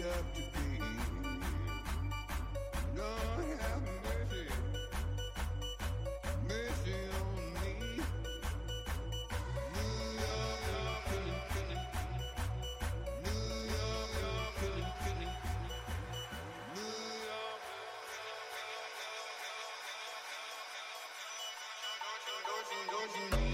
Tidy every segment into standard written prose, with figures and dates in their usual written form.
up to be. Lord have mercy, mercy on me. New York is killing, New York is killing, New York. Don't you know?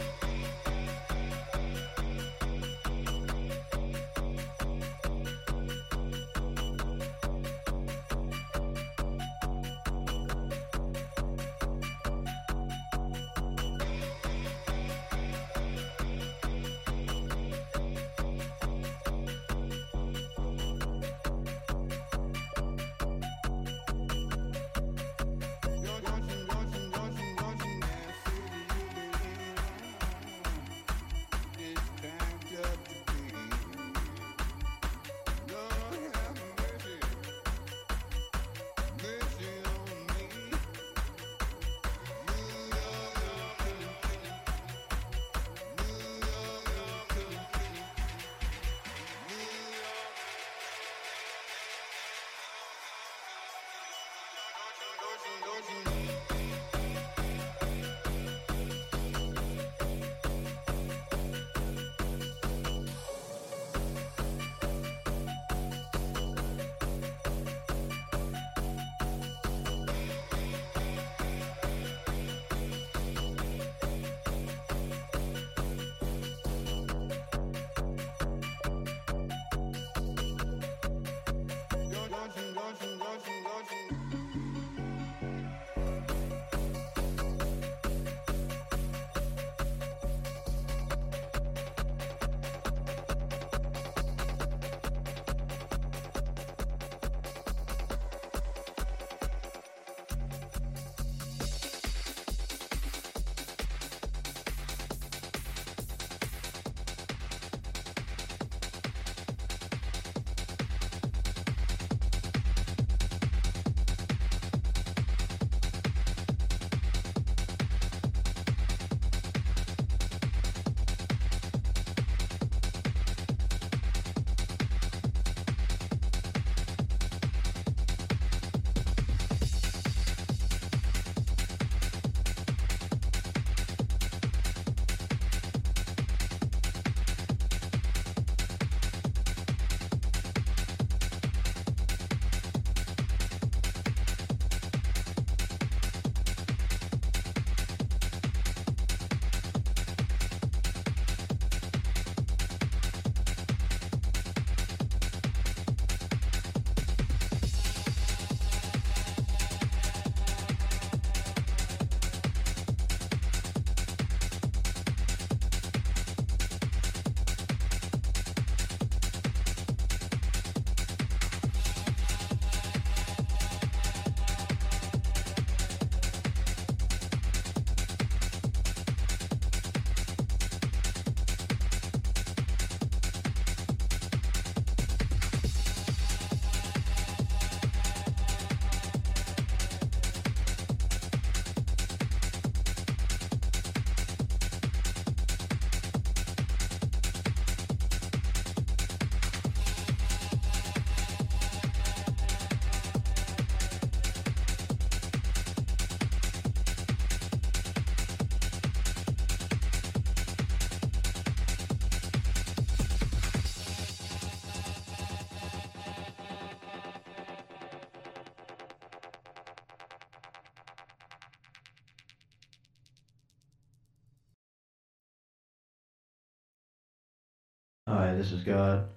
Hi, this is God.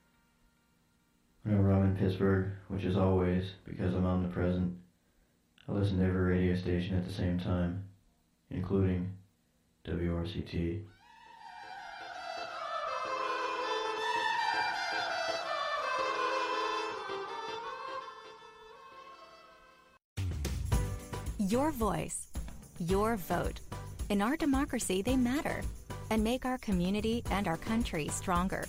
Whenever I'm in Pittsburgh, which is always because I'm omnipresent, I listen to every radio station at the same time, including WRCT. Your voice, your vote. In our democracy, they matter and make our community and our country stronger.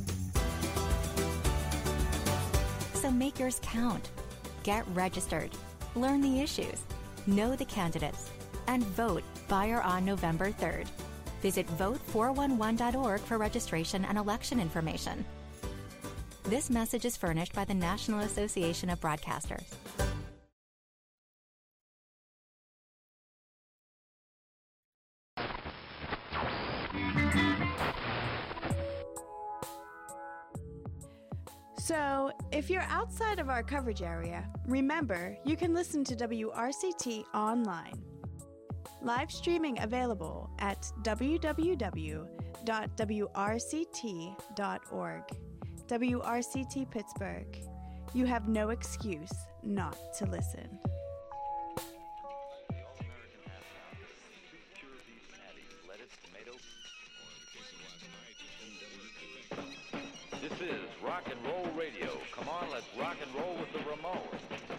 So make yours count. Get registered. Learn the issues. Know the candidates. And vote by or on November 3rd. Visit vote411.org for registration and election information. This message is furnished by the National Association of Broadcasters. So, if you're outside of our coverage area, remember you can listen to WRCT online. Live streaming available at www.wrct.org. WRCT Pittsburgh. You have no excuse not to listen. This is Rock and Roll Radio. Come on, let's rock and roll with the Ramones.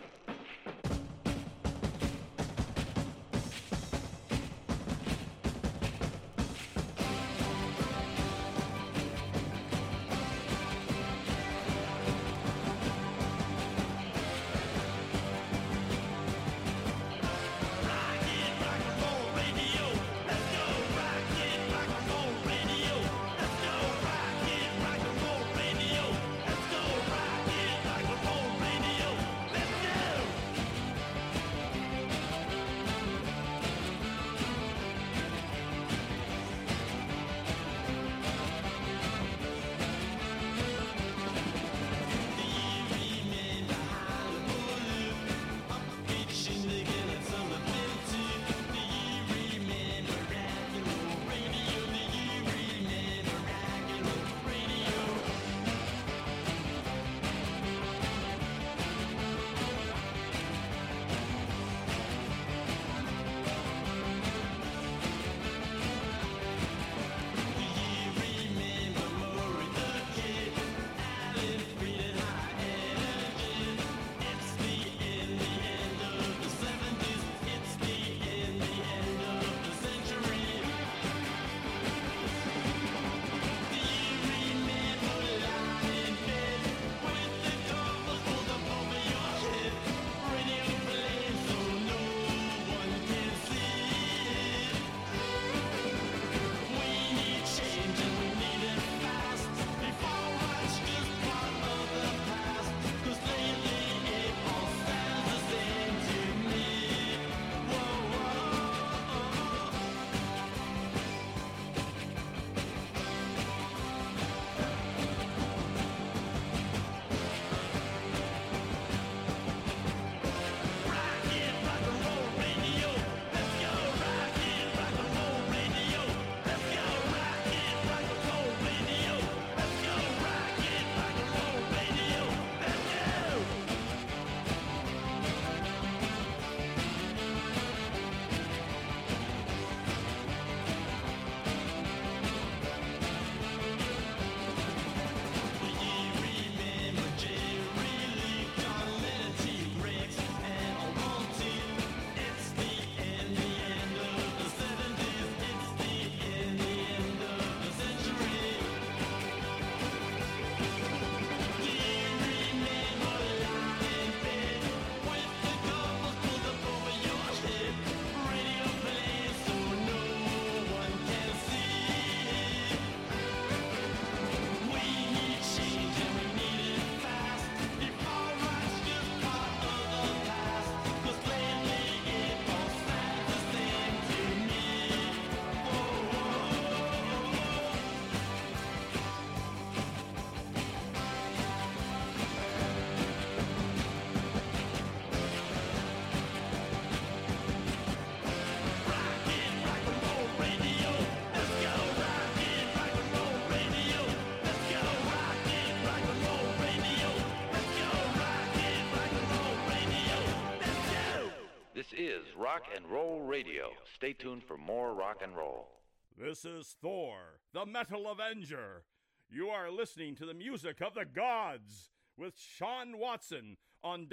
This is Rock and Roll Radio. Stay tuned for more rock and roll. This is Thor, the Metal Avenger. You are listening to the music of the gods with Sean Watson on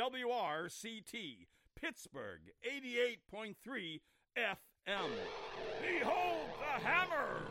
WRCT, Pittsburgh 88.3 FM. Behold the hammer!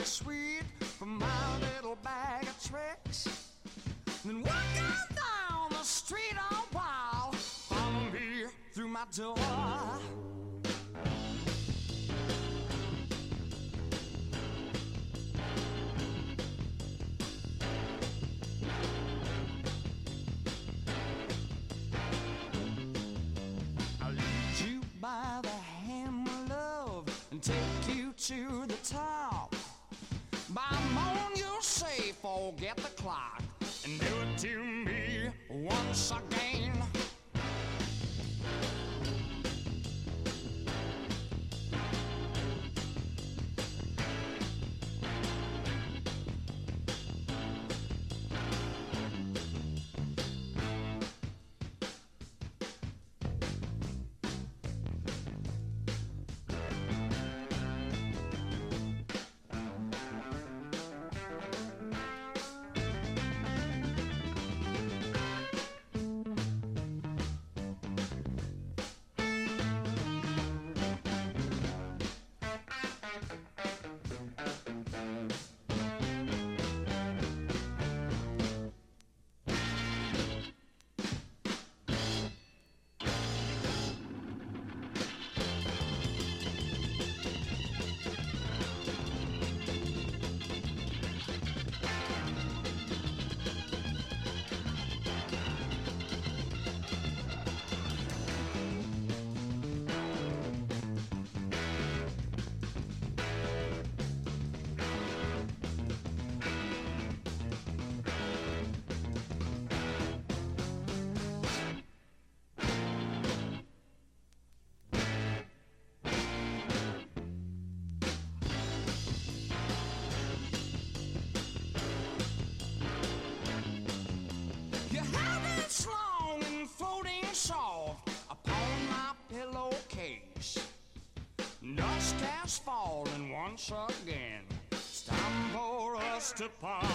sweet for my little bag of tricks. Then walking down the street all while, follow me through my door. I'll lead you by the hand, my love, and take you to the top. By morn you'll say, forget the clock, and do it to me once again. Your habits long and floating soft upon my pillowcase. Dust has fallen once again. It's time for us to part.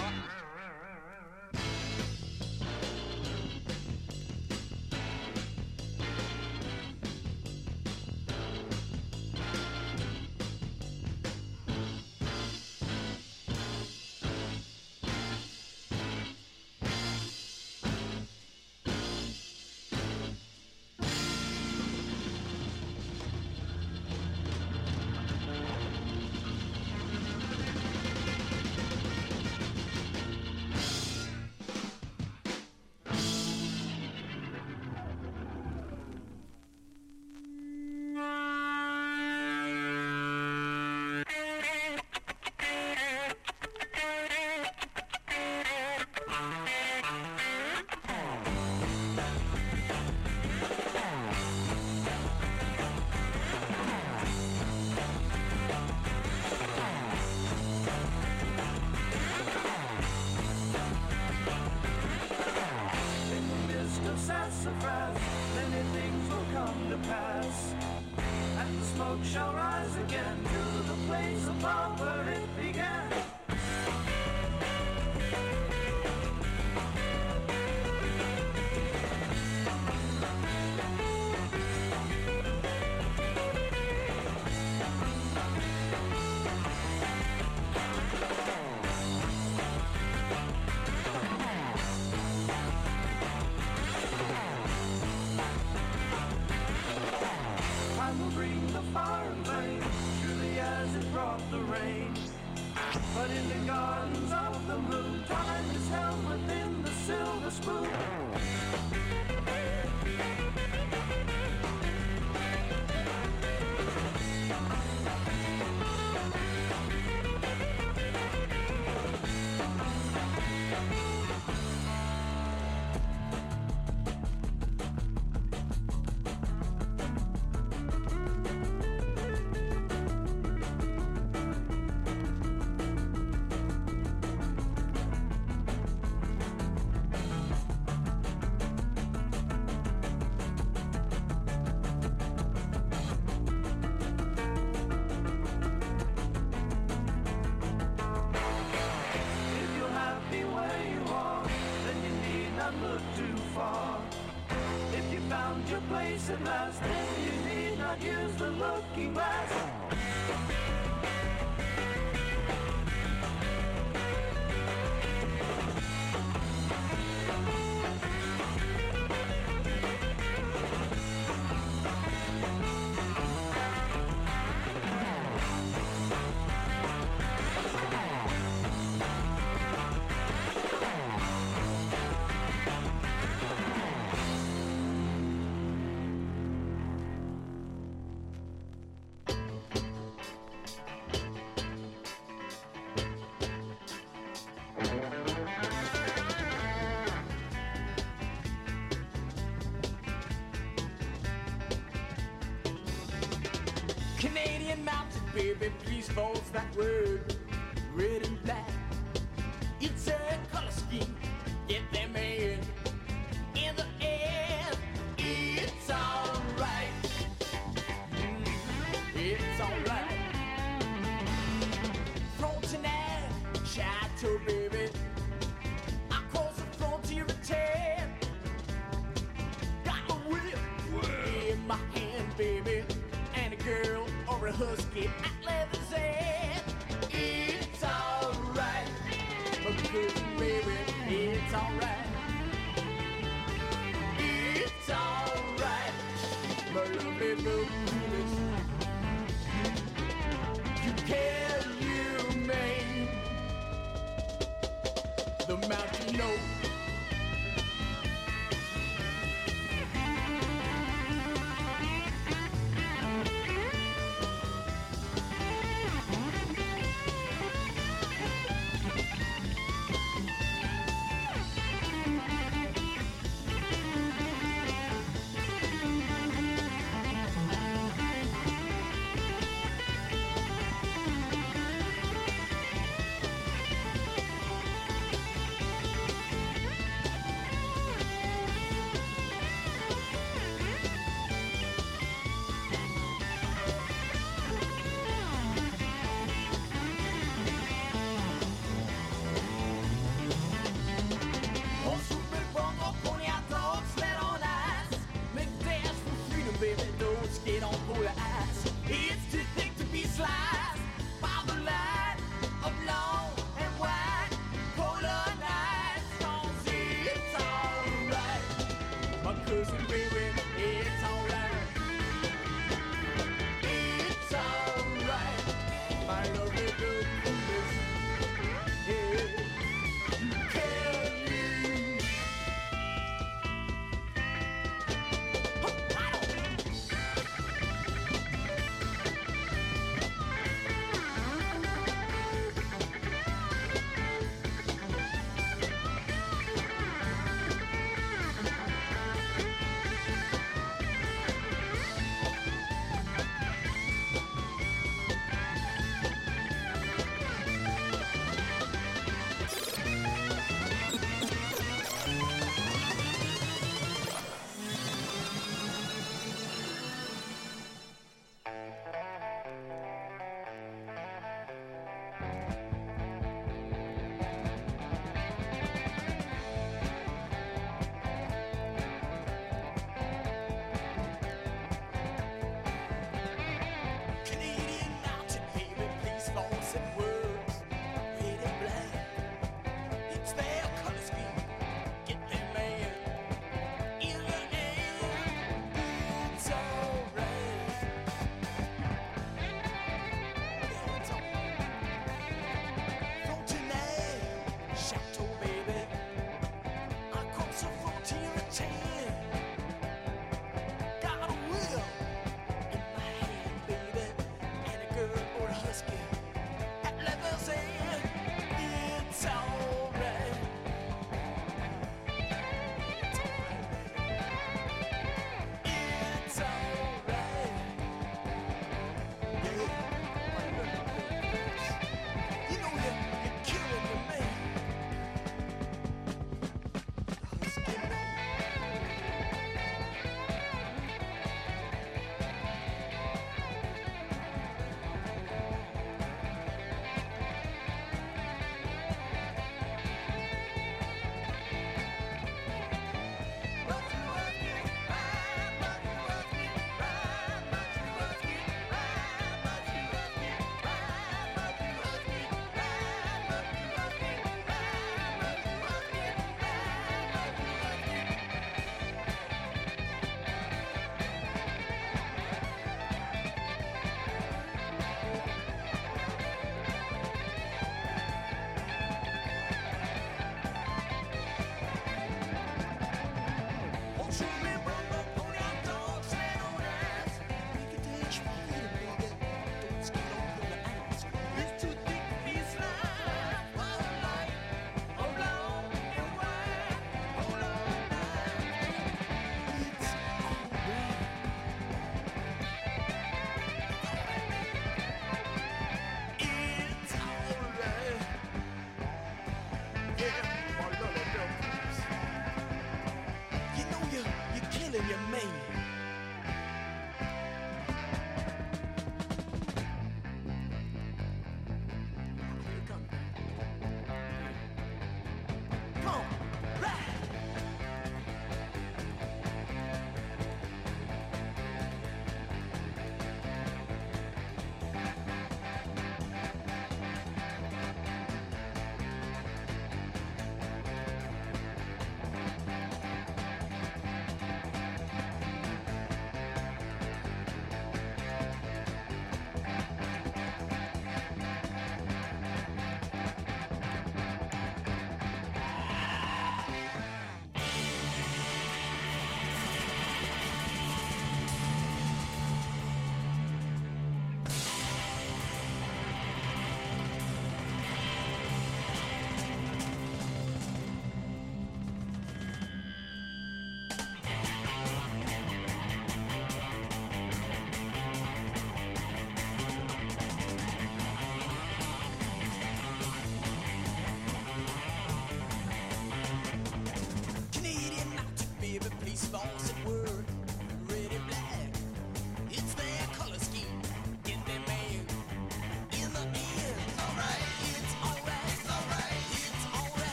Sassafras, many things will come to pass, and the smoke shall rise again to the place above where it began. Time will bring the fire and flame, surely as it brought the rain. But in the gardens of the moon, time is held within the silver spoon. Your place at last, then you need not use the looking glass. Them police folks that were red and black. It's a color scheme, get them in the end. It's alright. It's alright. Frontenac, Chateau, baby. I cross the frontier at 10. Got a whip in my hand, baby. And a girl or a husky at Leather's End. It's alright. My cousin, baby, it's alright. It's alright. My lovely Louise. You care, you may. The mountain note.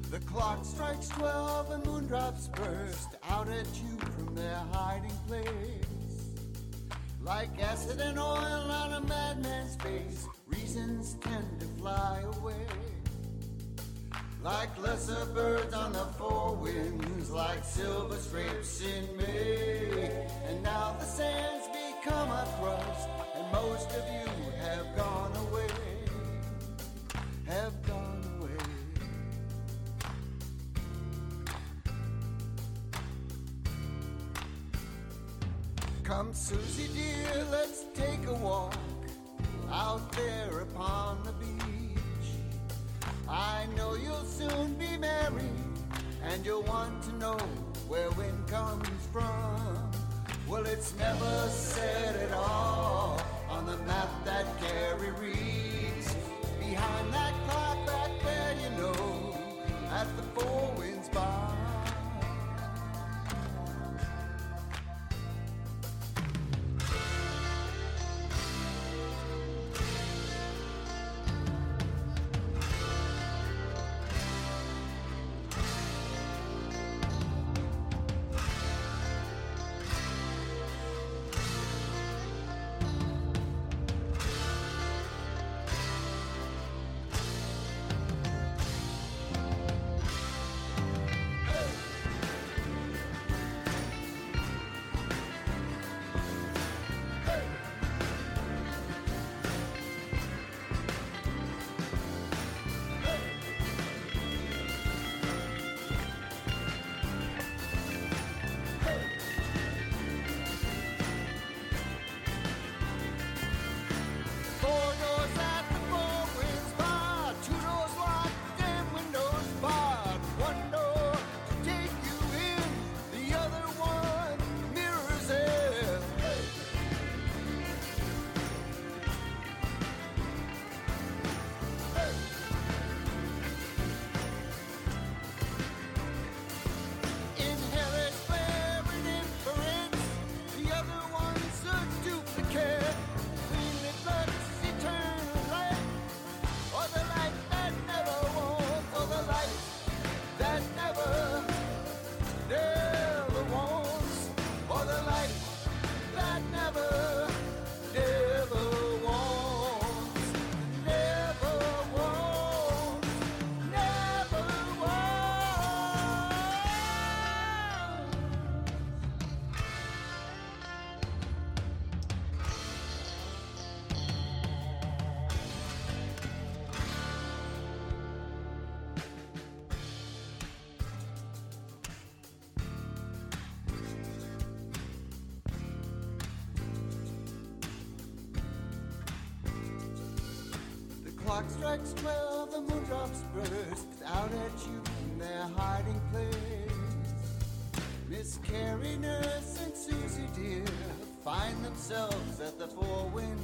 The clock strikes 12 and moondrops burst out at you from their hiding place. Like acid and oil on a madman's face, reasons tend to fly away. Like lesser birds on the four winds, like silver scrapes in May. And now the sands become a crust, and most of you have gone away, have gone away. Come, Susie dear, let's take a walk out there upon the beach. I know you'll soon be married, and you'll want to know where wind comes from. Well, it's never said at all on the map that Carrie reads. Behind that clock back there, you know, at the Four Winds Bar. Clock strikes 12, the moondrops burst out at you in their hiding place. Miss Carrie, Nurse, and Susie dear find themselves at the Four Wind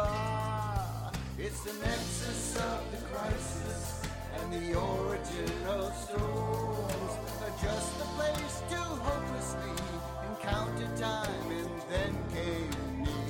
Bar. It's the nexus of the crisis and the origin of storms. Just the place to hopelessly encounter time, and then came me.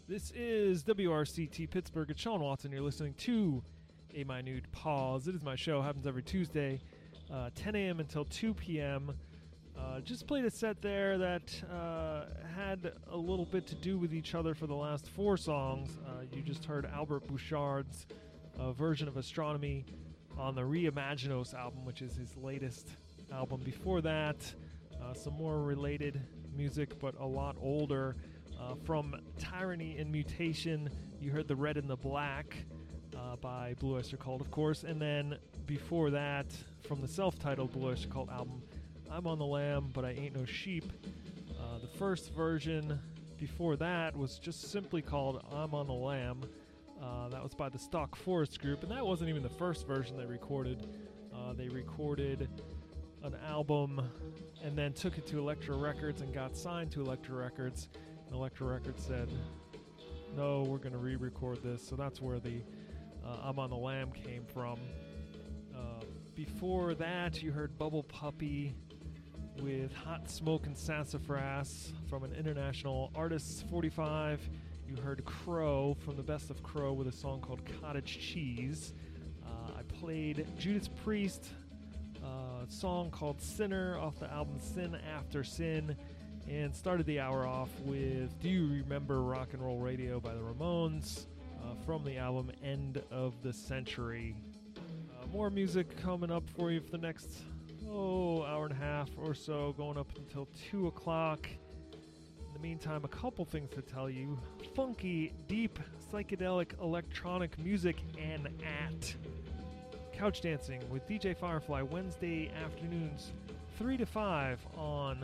This is WRCT Pittsburgh. It's Sean Watson. You're listening to A Minute Pause. It is my show. Happens every Tuesday, 10 a.m. until 2 p.m. Just played a set there that had a little bit to do with each other for the last 4 songs. You just heard Albert Bouchard's version of Astronomy on the Reimaginos album, which is his latest album. Before that, some more related music, but a lot older. From Tyranny and Mutation, you heard The Red and the Black by Blue Oyster Cult, of course. And then before that, from the self-titled Blue Oyster Cult album, I'm on the Lamb, but I Ain't No Sheep. The first version before that was just simply called I'm on the Lamb. That was by the Stock Forest Group, and that wasn't even the first version they recorded. They recorded an album and then took it to Elektra Records and got signed to Elektra Records. And Elektra Records said, no, we're going to re-record this. So that's where the I'm on the Lamb came from. Before that, you heard Bubble Puppy with Hot Smoke and Sassafras from an International Artists 45. You heard Crow from the Best of Crow with a song called Cottage Cheese. I played Judas Priest, a song called Sinner off the album Sin After Sin, and started the hour off with Do You Remember Rock and Roll Radio by the Ramones from the album End of the Century. More music coming up for you for the next hour and a half or so, going up until 2 o'clock. In the meantime, a couple things to tell you. Funky, deep, psychedelic electronic music and at Couch Dancing with DJ Firefly, Wednesday afternoons 3 to 5 on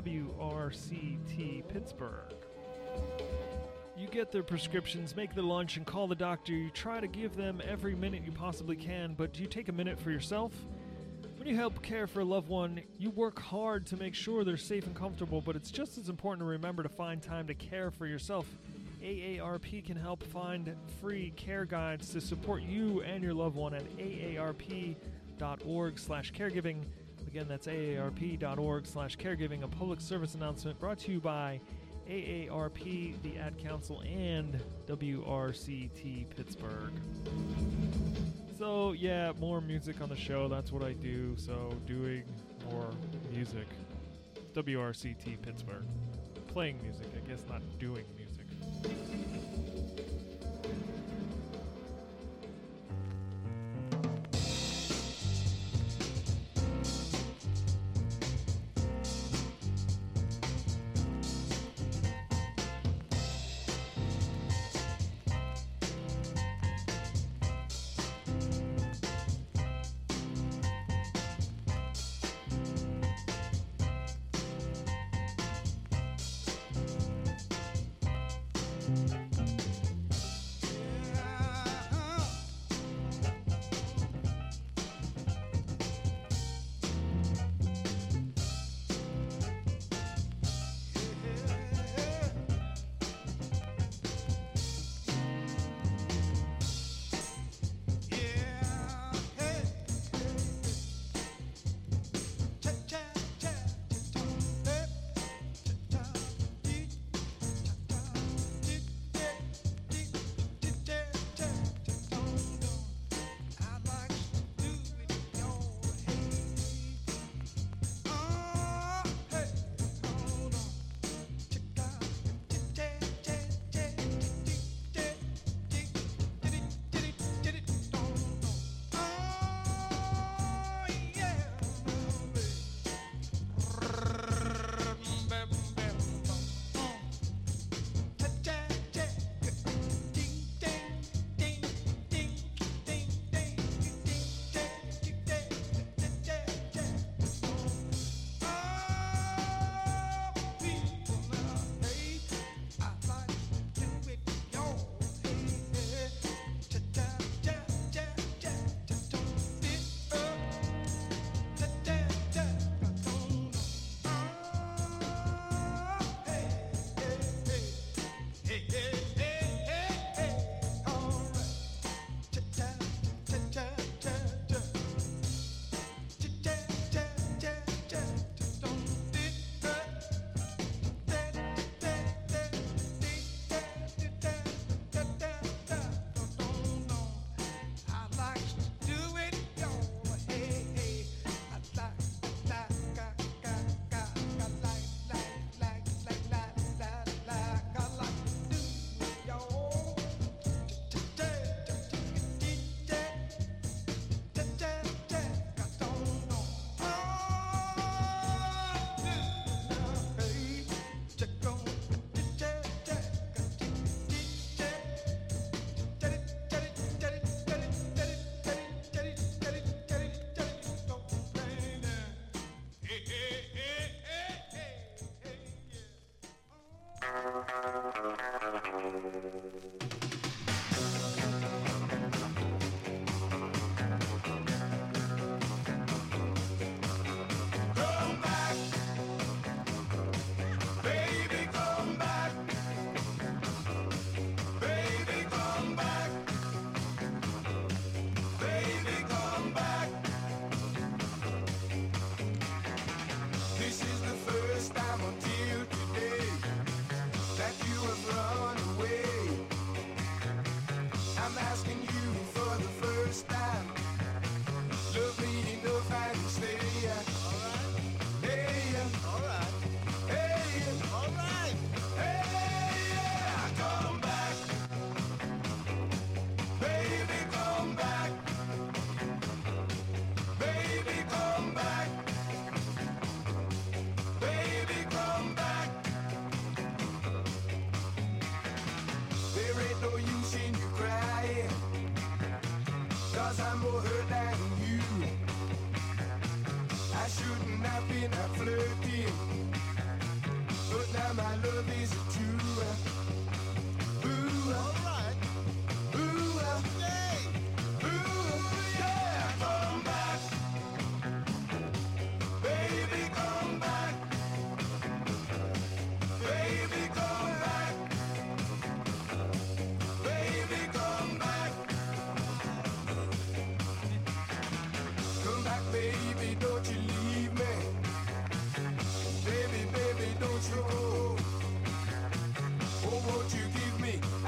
WRCT Pittsburgh. You get their prescriptions, make their lunch, and call the doctor. You try to give them every minute you possibly can, but do you take a minute for yourself? When you help care for a loved one, you work hard to make sure they're safe and comfortable, but it's just as important to remember to find time to care for yourself. AARP can help find free care guides to support you and your loved one at aarp.org/caregiving. Again, that's aarp.org/caregiving, a public service announcement brought to you by AARP, the Ad Council, and WRCT Pittsburgh. So, yeah, more music on the show. That's what I do. So, doing more music. WRCT Pittsburgh. Playing music, I guess, not doing music.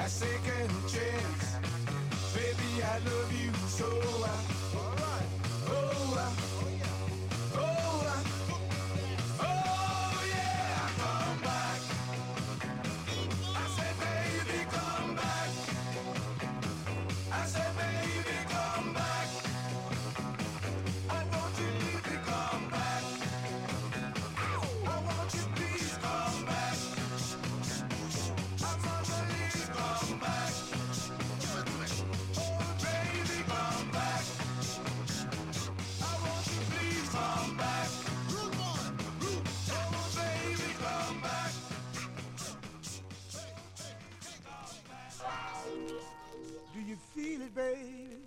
a second chance. Baby, I love you so. Alright. Oh yeah, come back. I said, baby, come back. I said, baby, come back. I want you to come back. I want you, please come back. I want you, please come back. Oh, baby, come back. I want you, please come back. Oh, baby, come back. Do you feel it, baby?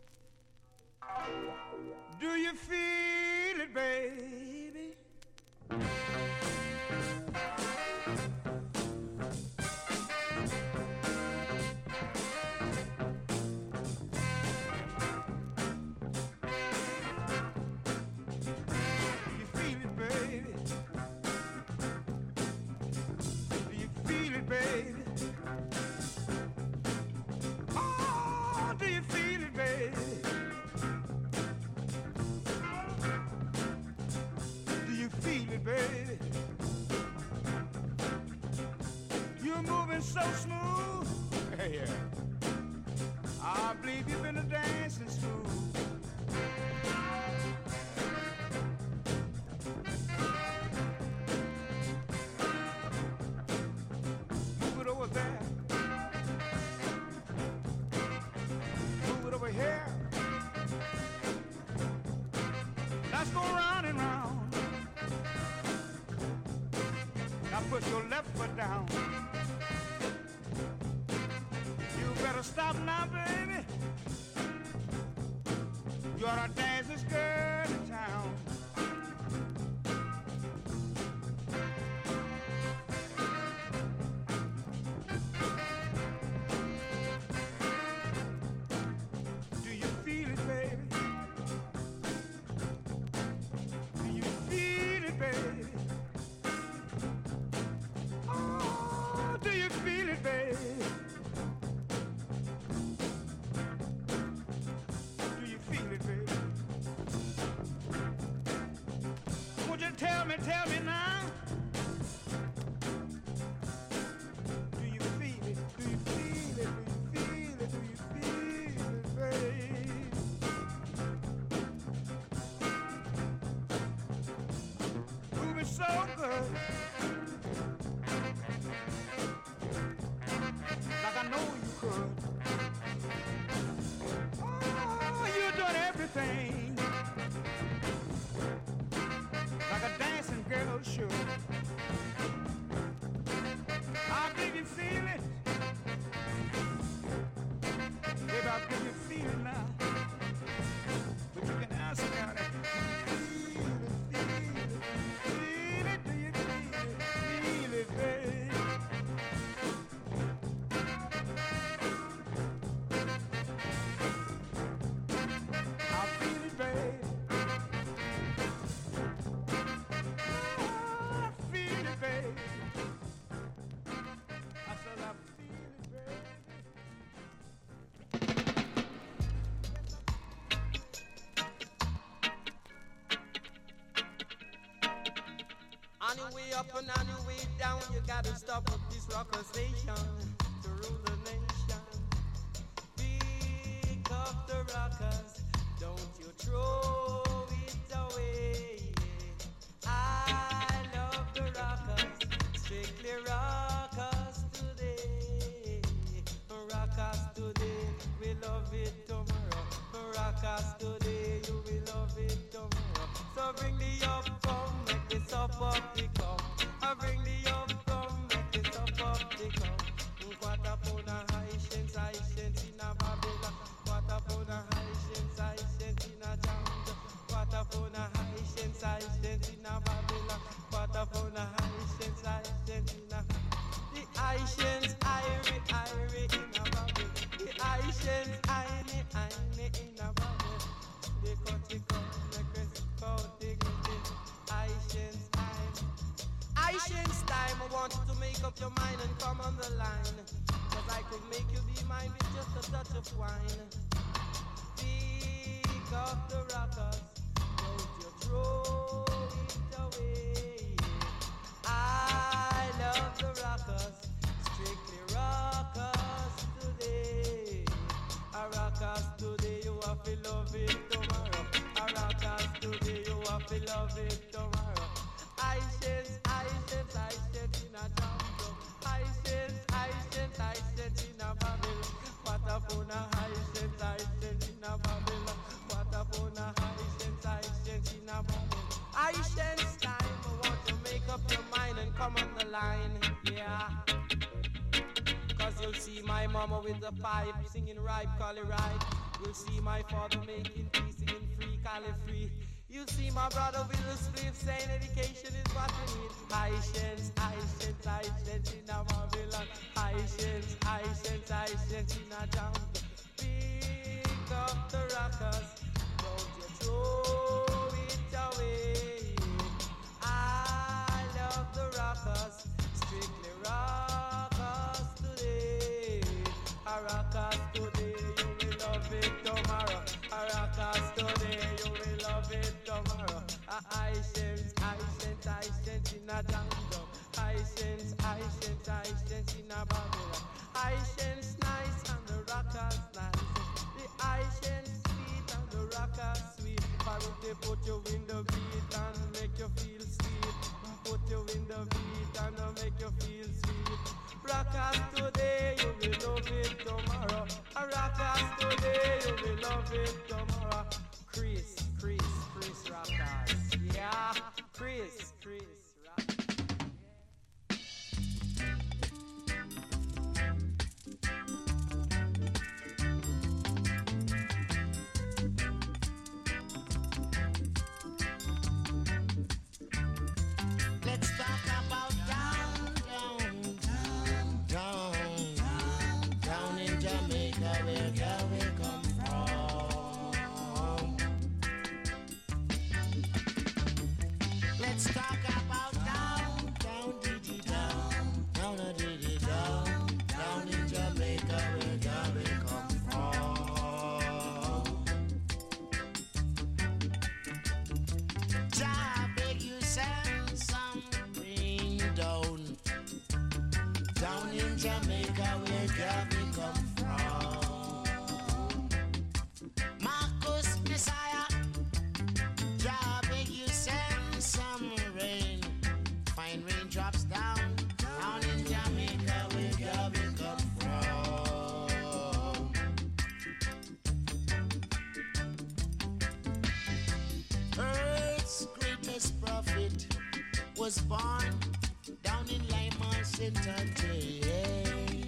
Do you feel it, baby? Do you feel it, baby? Do you feel it, baby? Oh, do you feel it, baby? Do you feel it, baby? You're moving so smooth. Yeah. I believe you've been a dancing school. Move it over there. Move it over here. Let's go round and round. Now put your left foot down. You better stop now, baby. You're the dancest girl in town. Do you feel it, baby? Do you feel it, baby? Oh, do you feel it, baby? Do you feel it, baby? Would you tell me now? Do you feel it? Do you feel it? Do you feel it? Do you feel it, baby? Moving so good. Like I know you could. Oh, you're doing everything like a dancing girl should. I believe you feel it. Baby, I believe you feel it now. But you can ask me how that. Feel it, do you feel it, baby? I feel it, baby. I feel it, baby. I said I feel it, baby. On your way up and on your way down, you gotta stop at this rocker station to rule the nation. Pick up the rockers, don't you throw it away. I love the rockers, strictly rockers today. Rockers today, we love it tomorrow. Rockers today, you will love it tomorrow. So bring the up, come, make this up the come. I bring the up, come, make this up the come. Quarter pound of Haitians in a Babylon. Quarter pound of Haitians in a Jamaica. Quarter pound of Haitians in a Babylon. Quarter pound of Haitians in a. The Haitians, Irie in a Babylon. The Haitians, Irie in a Babylon. They cut the cut, make us cut dignity. Haitians time, I want you to make up your mind and come on the line. Cause I could mind with just a touch of wine. Pick up the rockers, don't you throw it away. I love the rockers, strictly rockers today. A rockers today, you have to love it tomorrow. A rockers today, you have to love it tomorrow. I sense in a jump. I sense in a Babylon. What upon a I sense in a Babylon. What upon a I sense in a Babylon. I sense time, I want to make up your mind and come on the line, yeah. Cause you'll see my mama with the pipe singing ripe, collie ripe. You'll see my father making tea singing free, collie free. You'll see my brother with a spliff saying education is what we need. I sense in a Babylon. I sense in a jungle. Pick up the rockers, don't you throw it away. I love the rockers, strictly rockers today. A rockers today, you will love it tomorrow. A rockers today, you will love it tomorrow. I sense in a jungle. I sense in a Babylon. I sense nice and the rockers nice. The I sense sweet and the rockers sweet. But if they put you in the beat and make you feel sweet, put you in the beat and make you feel sweet. Rockers today, you will love it tomorrow. A rockers today, you will love it tomorrow. Chris rockers, yeah, Chris rockers. Let's talk about down in Jamaica, where we come from. Let's talk about down in Jamaica, where we come from. Jah beg you send some rain down in Jamaica, where we come from. Marcus Messiah, Jah beg you send some rain, fine raindrops down in Jamaica, where we come from. Earth's greatest prophet was born down in Lima, St. Anthony.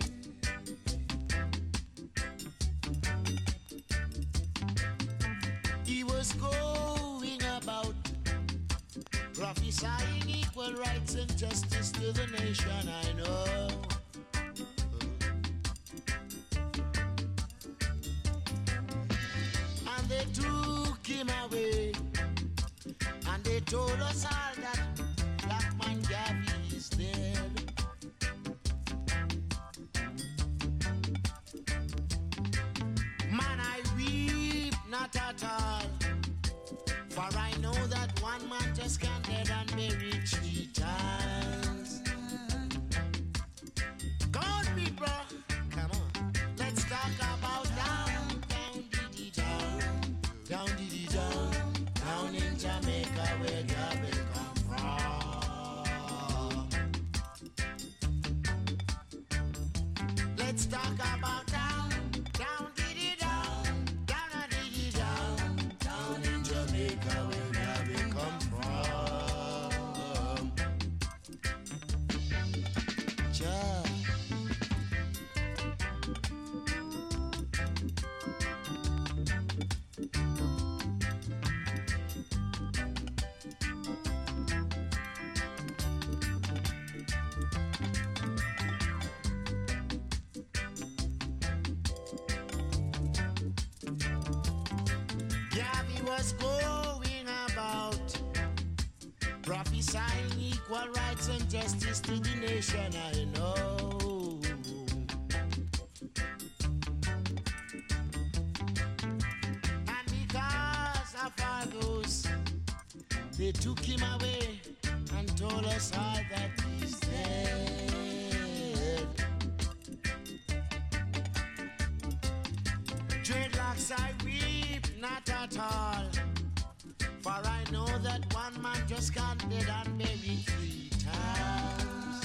He was going about prophesying equal rights and justice to the nation, I know. And they took him away, and they told us all that Black Man Gavi is dead. Man, I weep not at all, for I know that one man just can't dead and buried 3 times. Come on, people, come on. Let's talk about down in Jamaica, where we come from. Let's talk about down in Jamaica, where we come from. Jah. Gavi was going about prophesying equal rights and justice to the nation, I know. They took him away and told us all that he's dead. Dreadlocks I weep not at all, for I know that one man just can't dead and buried 3 times.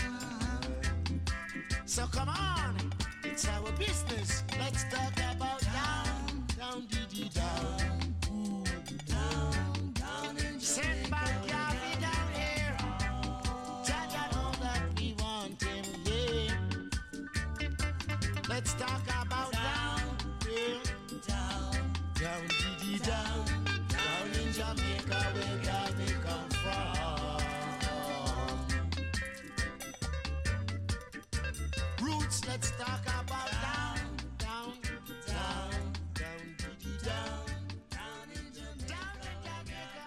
So come on, it's our business. Let's talk about down, down, dee down, ooh, down, down. Send back Yavi down here. Jaja know that we want him, yeah. Let's talk about down, yeah. Down, down, dee down, down in Jamaica where Yavi come from. Roots, let's talk about down, down, down, down, dee down, down in Jamaica.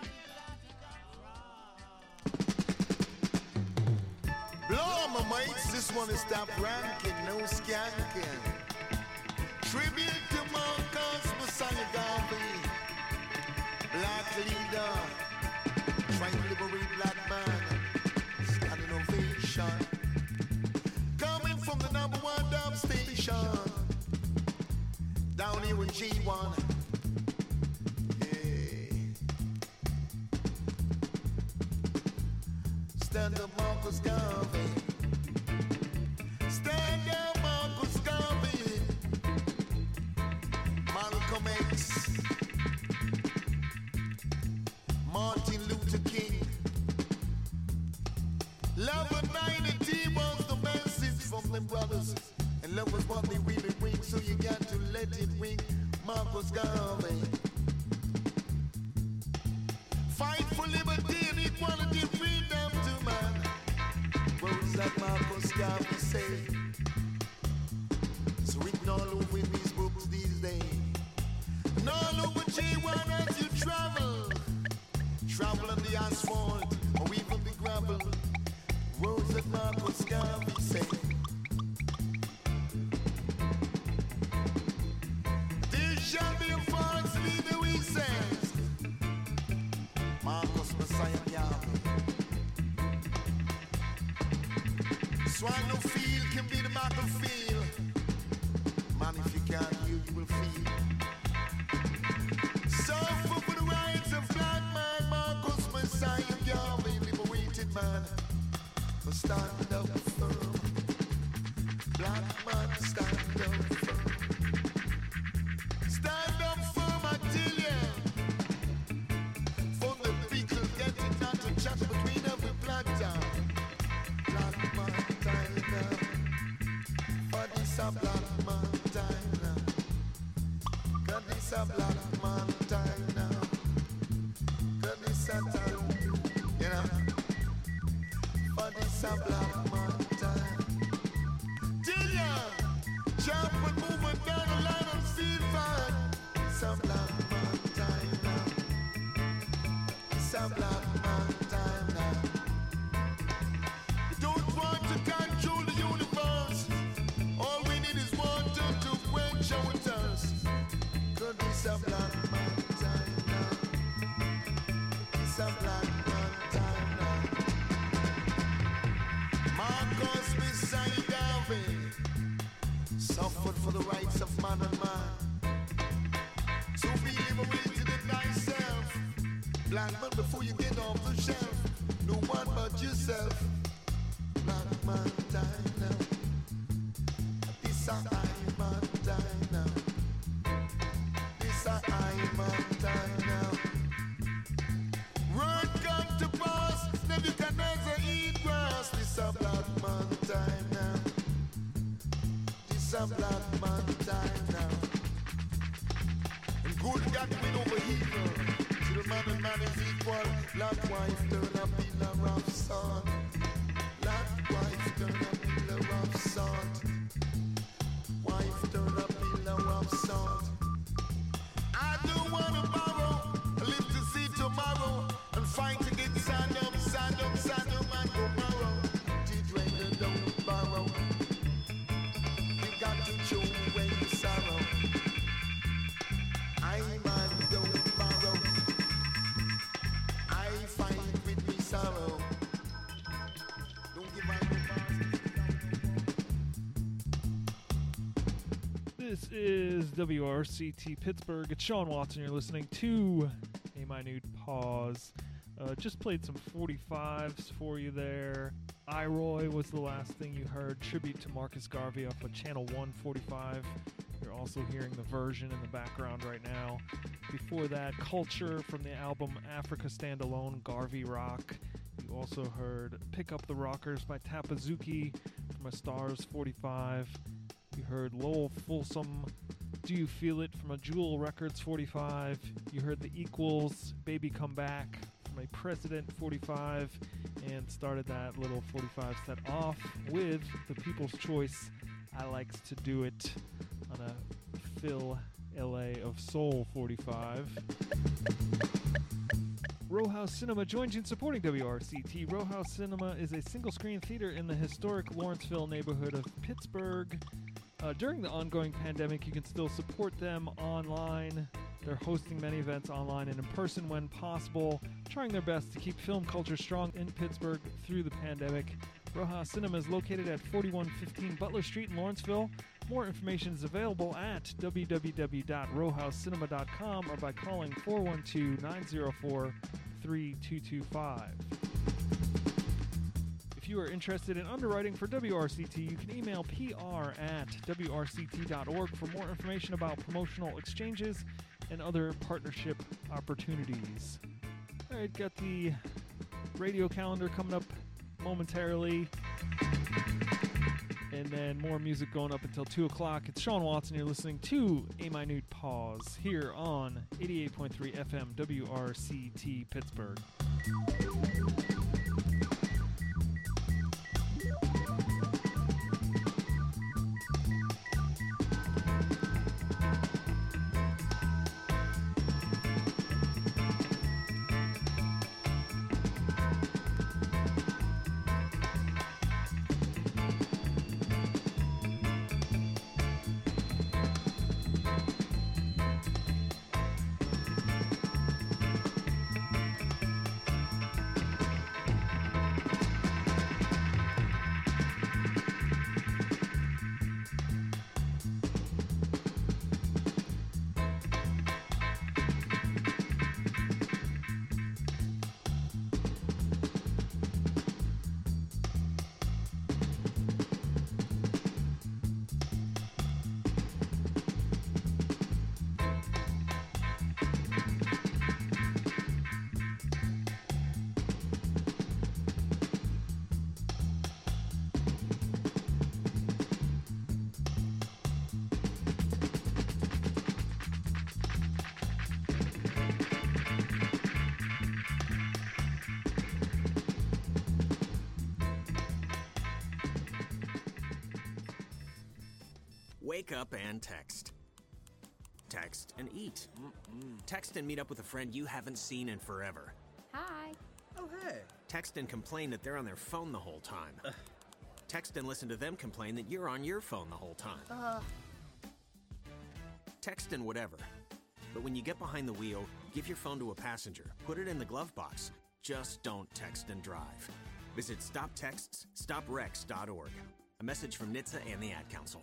Blow my mates, this one is top ranking, no skanking. Tribute to Marcus Messiah Garvey, black leader, trying to liberate black man, stand innovation. Coming from the #1 dub station, down here in G1. Yeah. Stand up, Marcus Garvey. Stand up, Marcus Garvey. Malcolm X. Martin Luther King. Love and unity was the message from them brothers. And love was what they really bring, so you got to let it ring. Marcus Garvey. Fight for liberty and equality, freedom to man. Words that Marcus Garvey say. It's written all over in these books these days. And all over J1 as you travel. Travel on the asphalt or even the gravel. Words that Marcus Garvey say. There shall be a false leader, he says. Marcus Messiah Garvey. Swallow field can be the battlefield. Man, if you can't hear, you will feel. Suffer for the rights of black man, Marcus Messiah Garvey, liberated man. So stand up firm. Black man, stand up firm. Stand up firm, I tell ya. For the people getting not to chat between every black town. Black man, time now. For this a black man, time now. God, this a black man, time now. God, this a time, you know. For this a black man time. Till ya, jump and move and down the line and feel fine. It's a black man time now. It's a black man time now. We don't want to control the universe. All we need is water to quench our thirst. 'Cause it's a black man time now. It's a black man time now. Marcus Messiah Garvey suffered for the rights of man and man. So be liberated in thyself. Black man, before you get off the shelf, no one but yourself. Black man time now. This a I man time now. This a I man time now. Word come to pass, Nebuchadnezzar eat grass. This a black man time now. This a black man time now. And good got win over evil. To the man and man is equal. Black wife turn up in a rough son. Black wife turn up in a rough son. Wife turn up in a rough son. I don't wanna borrow, live to see tomorrow, and fight against Saddam, Saddam, Saddam, and Gomorrah. Did when you don't borrow, you got to show away the sorrow. I man don't borrow, I find This is WRCT Pittsburgh. It's Sean Watson. You're listening to A Minute Pause. Just played some 45s for you there. Iroy was the last thing you heard. Tribute to Marcus Garvey off of Channel 145. You're also hearing the version in the background right now. Before that, Culture from the album Africa Standalone, Garvey Rock. You also heard Pick Up the Rockers by Tapazuki from A Stars 45. You heard Lowell Fulsom, Do You Feel It from a Jewel Records 45. You heard The Equals, Baby Come Back from a President 45. And started that little 45 set off with The People's Choice, I Likes to Do It, on a Phil L.A. of Soul 45. Row House Cinema joins you in supporting WRCT. Row House Cinema is a single-screen theater in the historic Lawrenceville neighborhood of Pittsburgh. During the ongoing pandemic, you can still support them online. They're hosting many events online and in person when possible, trying their best to keep film culture strong in Pittsburgh through the pandemic. Row House Cinema is located at 4115 Butler Street in Lawrenceville. More information is available at www.rowhousecinema.com or by calling 412-904-3225. If you are interested in underwriting for WRCT, you can email pr@wrct.org for more information about promotional exchanges and other partnership opportunities. All right, got the radio calendar coming up momentarily. And then more music going up until 2 o'clock. It's Sean Watson. You're listening to A Minute Pause here on 88.3 FM WRCT Pittsburgh. Wake up and text. Text and eat. Text and meet up with a friend you haven't seen in forever. Hi. Oh, hey. Text and complain that they're on their phone the whole time. Text and listen to them complain that you're on your phone the whole time. Text and whatever. But when you get behind the wheel, give your phone to a passenger. Put it in the glove box. Just don't text and drive. Visit StopTextsStopWrecks.org. A message from NHTSA and the Ad Council.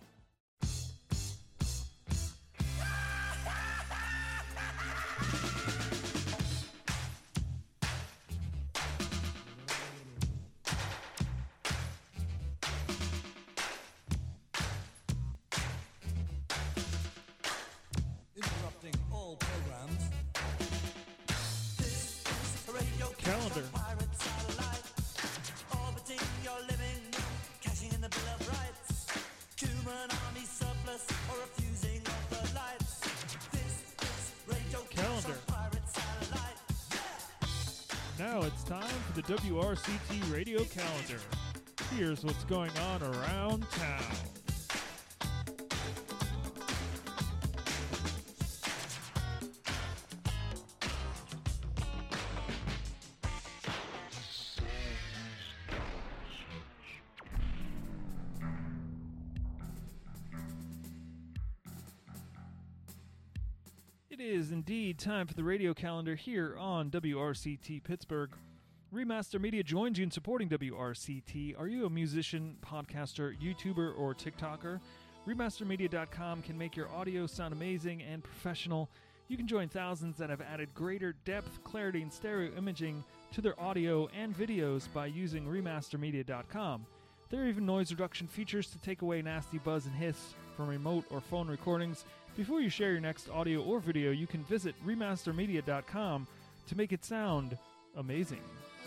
Interrupting all programs. This is radio calendar. Pirate satellite, orbiting your living room, cashing in the Bill of Rights. Human army surplus or refusing of the lights. This is radio Calendar. Pirate satellite. Now it's time for the WRCT radio calendar. Here's what's going on around town. It is indeed time for the radio calendar here on WRCT Pittsburgh. Remaster Media joins you in supporting WRCT. Are you a musician, podcaster, YouTuber, or TikToker? Remastermedia.com can make your audio sound amazing and professional. You can join thousands that have added greater depth, clarity, and stereo imaging to their audio and videos by using Remastermedia.com. There are even noise reduction features to take away nasty buzz and hiss from remote or phone recordings. Before you share your next audio or video, you can visit Remastermedia.com to make it sound amazing.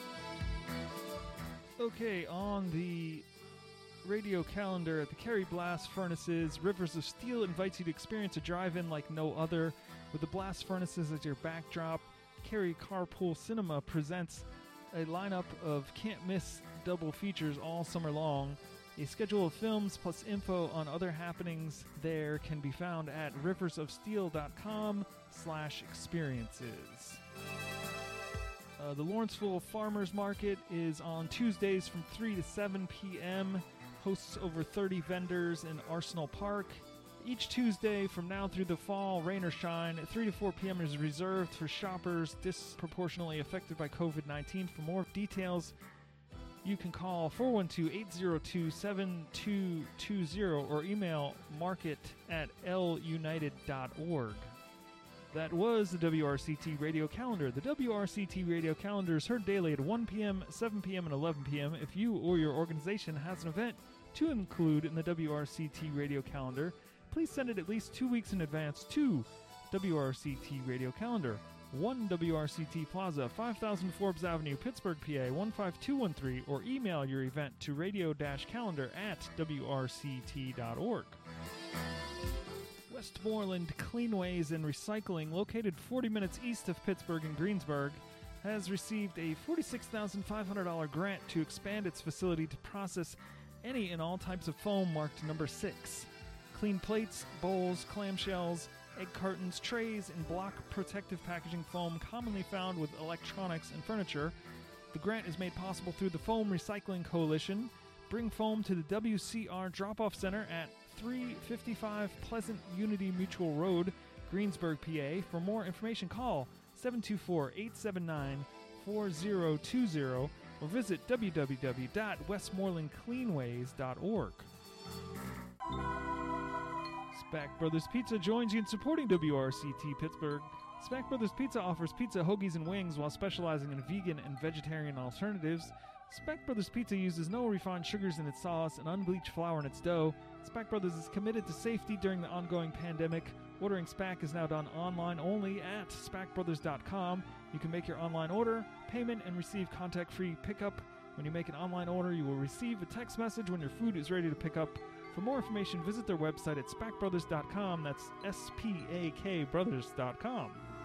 Okay, on the radio calendar at the Kerry Blast Furnaces, Rivers of Steel invites you to experience a drive-in like no other. With the Blast Furnaces as your backdrop, Kerry Carpool Cinema presents a lineup of can't-miss double features all summer long. A schedule of films plus info on other happenings there can be found at riversofsteel.com/experiences. The Lawrenceville Farmers Market is on Tuesdays from 3 to 7 p.m., hosts over 30 vendors in Arsenal Park. Each Tuesday from now through the fall, rain or shine, 3 to 4 p.m. is reserved for shoppers disproportionately affected by COVID-19. For more details, you can call 412-802-7220 or email market@lunited.org. That was the WRCT Radio Calendar. The WRCT Radio Calendar is heard daily at 1 p.m., 7 p.m., and 11 p.m. If you or your organization has an event to include in the WRCT Radio Calendar, please send it at least 2 weeks in advance to WRCT Radio Calendar, 1 WRCT Plaza, 5000 Forbes Avenue, Pittsburgh, PA, 15213, or email your event to radio-calendar@wrct.org. Westmoreland Cleanways and Recycling, located 40 minutes east of Pittsburgh in Greensburg, has received a $46,500 grant to expand its facility to process any and all types of foam marked number 6. Clean plates, bowls, clamshells, egg cartons, trays, and block protective packaging foam commonly found with electronics and furniture. The grant is made possible through the Foam Recycling Coalition. Bring foam to the WCR Drop-Off Center at 355 Pleasant Unity Mutual Road, Greensburg, PA. For more information, call 724-879-4020 or visit www.westmorelandcleanways.org. Spack Brothers Pizza joins you in supporting WRCT Pittsburgh. Spack Brothers Pizza offers pizza, hoagies, and wings while specializing in vegan and vegetarian alternatives. Spack Brothers Pizza uses no refined sugars in its sauce and unbleached flour in its dough. Spack Brothers is committed to safety during the ongoing pandemic. Ordering Spack is now done online only at spackbrothers.com. You can make your online order, payment, and receive contact-free pickup. When you make an online order, you will receive a text message when your food is ready to pick up. For more information, visit their website at spackbrothers.com. That's SPAK brothers.com.